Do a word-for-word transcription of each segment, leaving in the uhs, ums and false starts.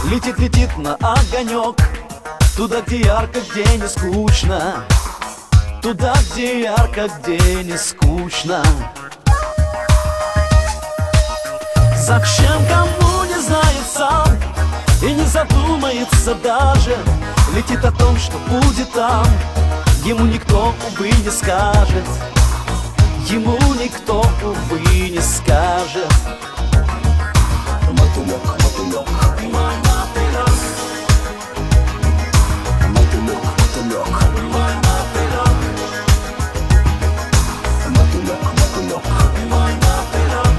Летит, летит на огонек, туда, где ярко, где не скучно, туда, где ярко, где не скучно. Зачем, кому не знает сам и не задумается даже, летит о том, что будет там, ему никто, увы, не скажет, ему никто, увы, не скажет. Мотылек, мотылек, Мой мотылек, мотылек, мотылек, мой мотылек, мотылек, мотылек. мой мотылек.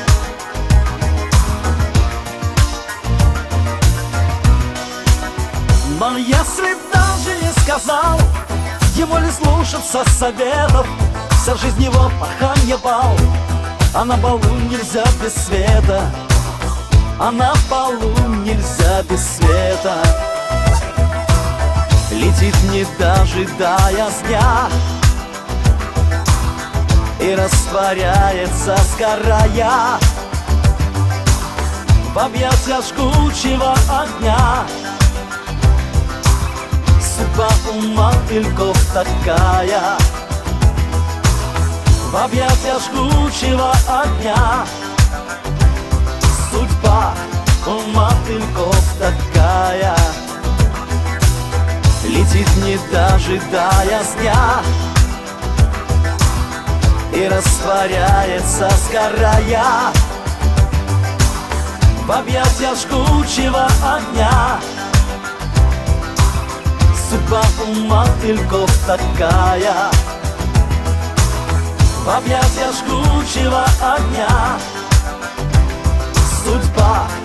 Но если даже не сказал, ему ли слушаться советов, вся жизнь его паханье бал, а на балу нельзя без света, а на балу нельзя без света. Летит, не дожидаясь дня, и растворяется, сгорая в объятиях жгучего огня. Судьба у мотыльков такая, в объятиях жгучего огня. Судьба у мотыльков такая, летит, не дожидаясь дня, и растворяется, сгорая в объятиях жгучего огня. Судьба у мотыльков такая, в объятиях жгучего огня. Судьба